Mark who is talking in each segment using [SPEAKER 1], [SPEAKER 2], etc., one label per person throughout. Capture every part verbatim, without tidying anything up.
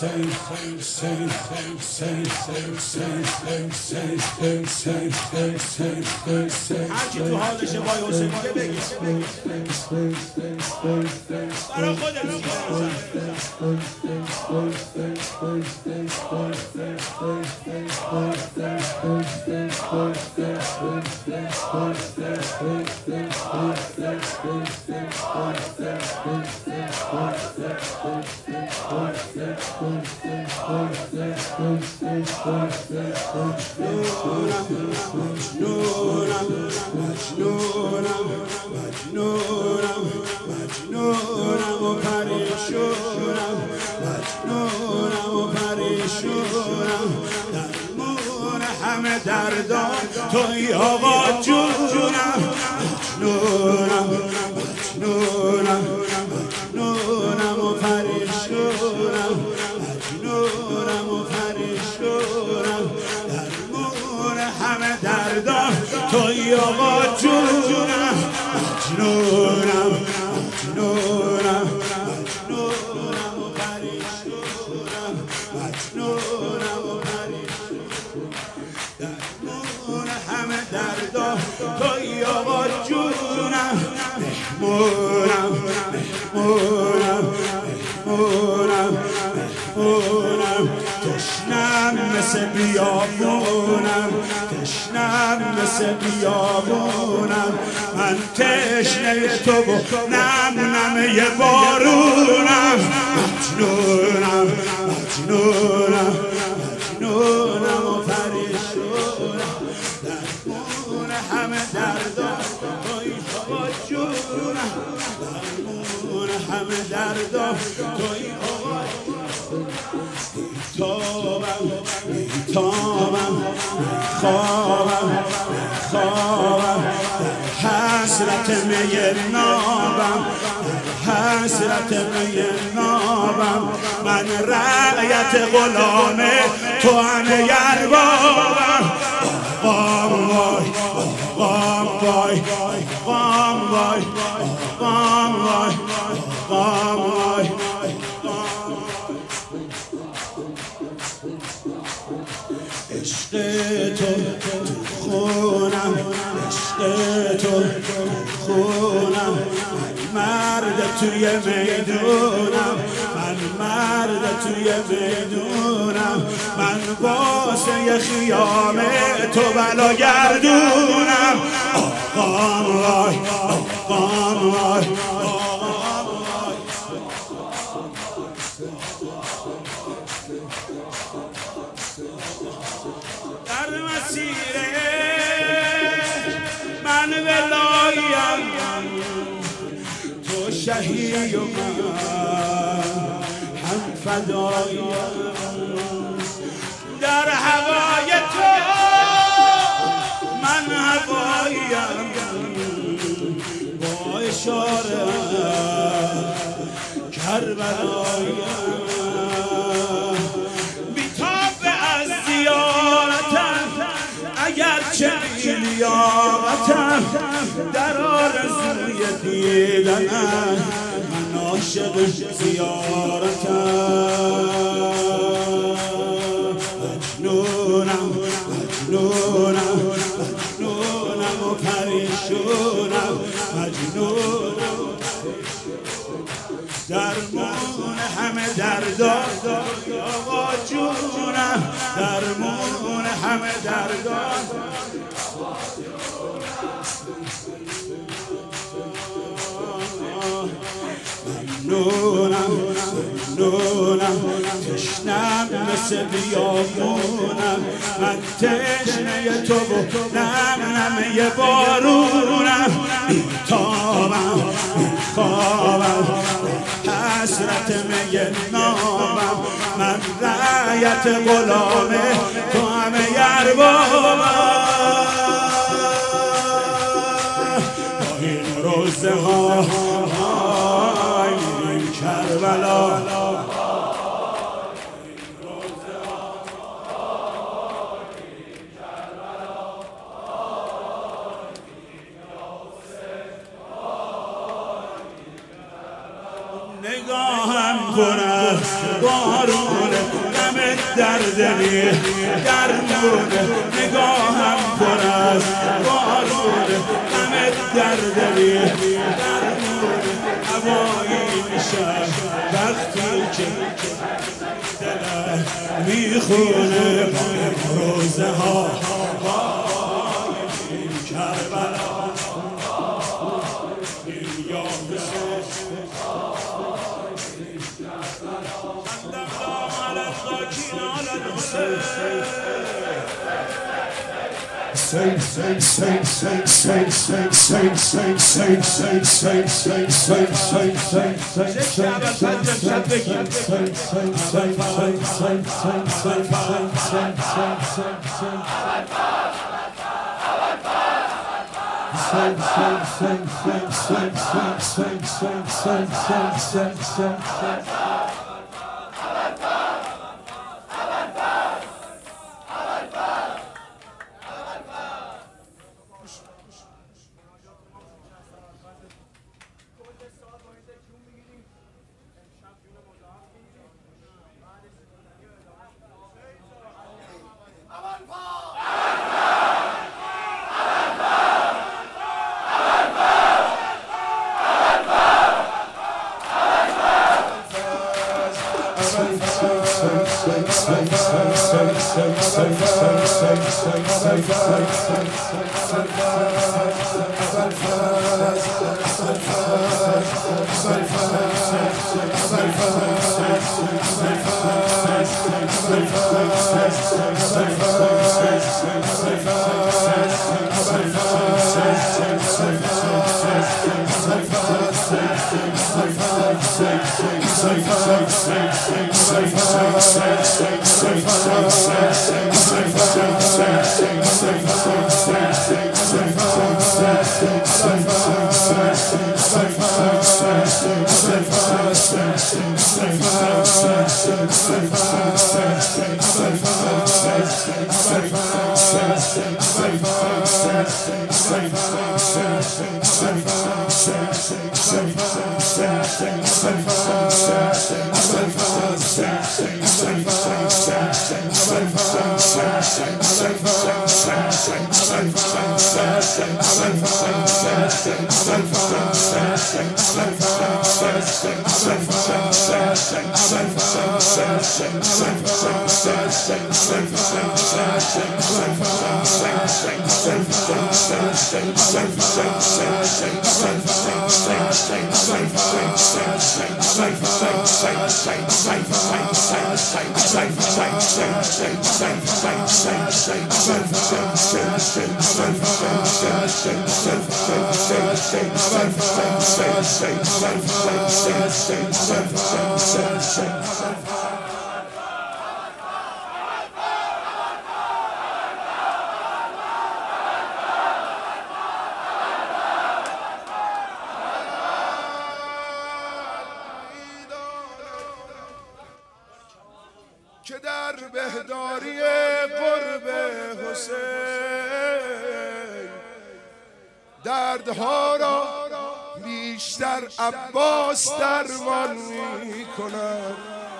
[SPEAKER 1] هرچی تو حالشه وای حسین میگه بگی برا خودت مجنونم مجنونم مجنونم مجنونم و پریشونم مجنونم و پریشونم درمون همه دردان توی آقا جونم مجنونم مجنونم مجنونم و پریشونم مجنونم و پریشونم درمون همه دردان توی آقا جونم مجنونم مجنونم مجنونم و پریشونم مجنونم و پریشونم درمون همه دردان توی آقا جونم مهمونم مهمونم مهمونم مهمونم تشنم مثل بیابونم تشنم مثل بیابونم من تشنه تو و نم نم یه بارونم مجنونم مجنونم مجنونم و پریشونم درمون همه دردان توی آقا جونم درمون همه دردان توی آقا تابم تابم خوابم خوابم حسرت می نابم حسرت می نابم من رعیت غلام تو همه اربابم آقام وای آقام وای آقام وای آقام وای آقام وای عشق تو تو خونم عشق تو تو خونم من مرد توی میدونم من مرد توی میدونم من واسه خیام تو بلا گردونم آقام وای آقام وای آقام وای در مسیر من ولایم تو شهید و من هم فدایم در هوای تو من هوایم با اشاره کربلایم اگرچه لیاقتم در آرزوی دیدنم من عاشق زیارتم مجنونم مجنونم مجنونم و پریشونم مجنونم درمون همه دردان آقا جونم درمون همه دردان ممنونم ممنونم تشنم مثل بیابونم من تشنه تو و نم نم یه بارونم بیتابم بیخوابم حسرت می نامم من رعیت غلام تو همه اربابم با این روزه ها میریم کربلا نگاهم پر از بارون در دلی درمون نگاهم پر از بارون غمت در دلی درمون هوایی میشم وقتی که دلم میخونه با روزه ها کربلا Say, say, say, say, say, say, say, say, say, say, say, say, say, say, که در بهداری قرب حسین دردها را بیشتر عباس درمان می کند.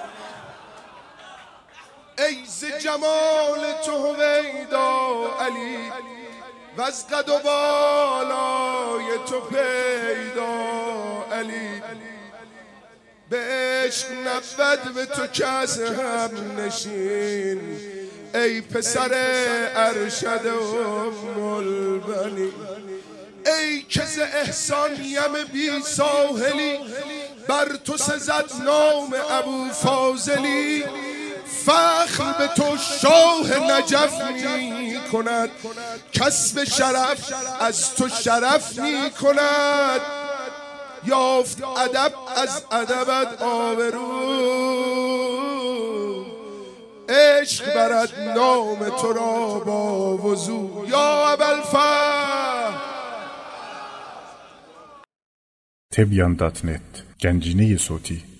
[SPEAKER 1] ای ز جمال تو هویدا علی و از قد و بالای تو پیدا علی، به عشق نبود به تو کس هم نشین ای پسر ارشد ام البنین. ای که ز احسان یم بی ساحلی بر تو سزد نام ابو فاضلی، فخر به تو شاه نجف می کند کسب شرف از تو شرف می کند. یافت ادب از ادبت آبرو، عشق برد نام تو را با وضو یا ابوالفضل.
[SPEAKER 2] تبیان دات نت گنجینه صوتی